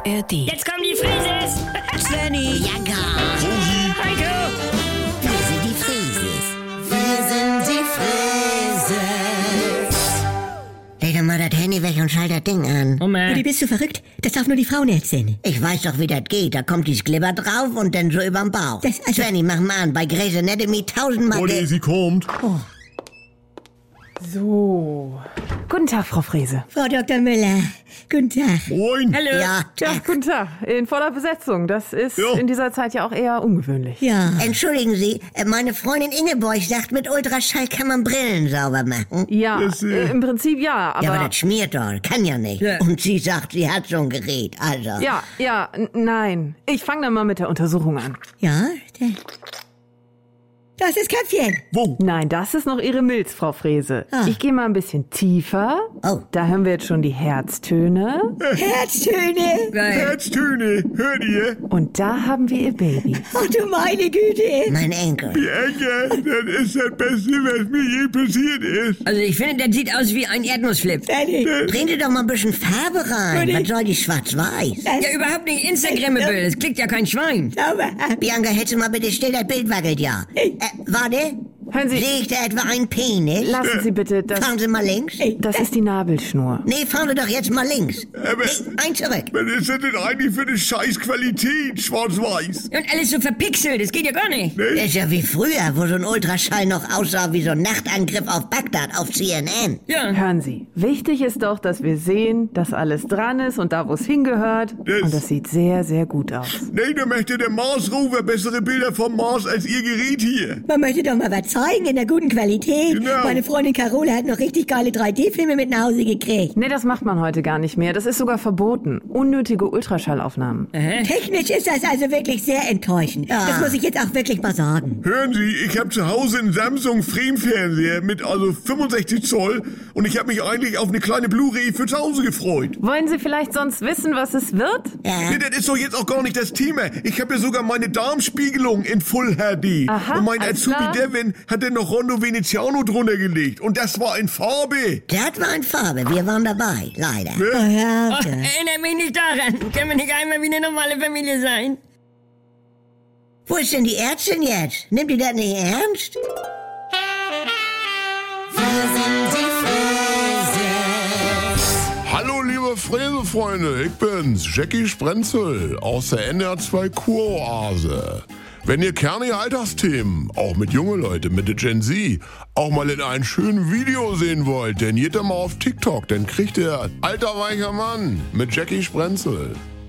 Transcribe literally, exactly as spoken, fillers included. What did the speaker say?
R D. Jetzt kommen die Frises! Svenny. Ja, gar. Heiko! Wir sind die Frieses. Wir sind die Frieses. Leg doch mal das Handy weg und schalt das Ding an. Oma. Wie bist du verrückt? Das darf nur die Frauen erzählen. Ich weiß doch, wie das geht. Da kommt die Glibber drauf und dann so überm Bauch. Das- also- Svenny, mach mal an. Bei Grey's Anatomy tausendmal... Olli, ge- sie kommt. So. Guten Tag, Frau Frese. Frau Doktor Müller, guten Tag. Moin. Hallo! Ja, Tja, guten Tag. In voller Besetzung. Das ist Ja. in dieser Zeit ja auch eher ungewöhnlich. Ja. entschuldigen Sie, äh, meine Freundin Ingeborg sagt, mit Ultraschall kann man Brillen sauber machen. Ja, Das, äh, äh, im Prinzip ja, aber... Ja, aber das schmiert doch, kann ja nicht. Ja. Und sie sagt, sie hat so ein Gerät, also. ja, ja, n- nein. Ich fange dann mal mit der Untersuchung an. Ja, da. Das ist Köpfchen. Wo? Nein, das ist noch Ihre Milz, Frau Frese. Ah. Ich gehe mal ein bisschen tiefer. Oh. Da hören wir jetzt schon die Herztöne. Herztöne. Geil. Herztöne. Hört ihr? Und da haben wir Ihr Baby. Ach du meine Güte. Mein Enkel. Ecke, das ist das Beste, was mir je passiert ist. Also ich finde, das sieht aus wie ein Erdnussflip. Svenny. Bring dir doch mal ein bisschen Farbe rein. Würde Was ich- soll die schwarz-weiß? Ja, überhaupt nicht Instagrammable. Es klickt ja kein Schwein. Sauber. Bianca, hältst du mal bitte still, das Bild wackelt ja. Äh, warte. Hören Sie, Sehe ich da etwa einen Penis? lassen Sie bitte, das, Fahren Sie mal links. das ist die Nabelschnur. Nee, fahren Sie doch jetzt mal links. Aber Ein zurück. was ist das denn eigentlich für eine scheiß Qualität, schwarz-weiß? Und alles so verpixelt. Das geht ja gar nicht. Das ist ja wie früher, wo so ein Ultraschall noch aussah wie so ein Nachtangriff auf Bagdad auf C N N. Ja. Hören Sie, wichtig ist doch, dass wir sehen, dass alles dran ist und da, wo es hingehört. Das- Und das sieht sehr, sehr gut aus. Nee, da möchte der Mars Rover bessere Bilder vom Mars als ihr Gerät hier. Man möchte doch mal was zeigen in der guten Qualität. Genau. Meine Freundin Carola hat noch richtig geile drei D-Filme mit nach Hause gekriegt. Nee, das macht man heute gar nicht mehr. Das ist sogar verboten. Unnötige Ultraschallaufnahmen. Technisch ist das also wirklich sehr enttäuschend. Ja. Das muss ich jetzt auch wirklich mal sagen. Hören Sie, ich habe zu Hause einen Samsung Frame-Fernseher mit also fünfundsechzig Zoll und ich habe mich eigentlich auf eine kleine Blu-ray für zu Hause gefreut. Wollen Sie vielleicht sonst wissen, was es wird? Ja. Nee, das ist doch jetzt auch gar nicht das Thema. Ich habe ja sogar meine Darmspiegelung in Full H D. Aha, und mein alles Azubi klar. Devin hat dann noch Rondo Veneziano drunter gelegt. Und das war in Farbe. Das war in Farbe, wir waren dabei, leider. Oh, ja, Ach, ja. erinnert mich nicht daran. Können wir nicht einmal wie eine normale Familie sein? Wo ist denn die Ärztin jetzt? Nimmt die das nicht ernst? Hallo liebe Fräsefreunde, ich bin's, Jackie Sprenzel aus der N R zwei Kuroase. Wenn ihr kernige Alltagsthemen, auch mit junge Leute, mit der Gen Z, auch mal in einem schönen Video sehen wollt, dann geht da mal auf TikTok, dann kriegt ihr Alter weicher Mann mit Jackie Sprenzel.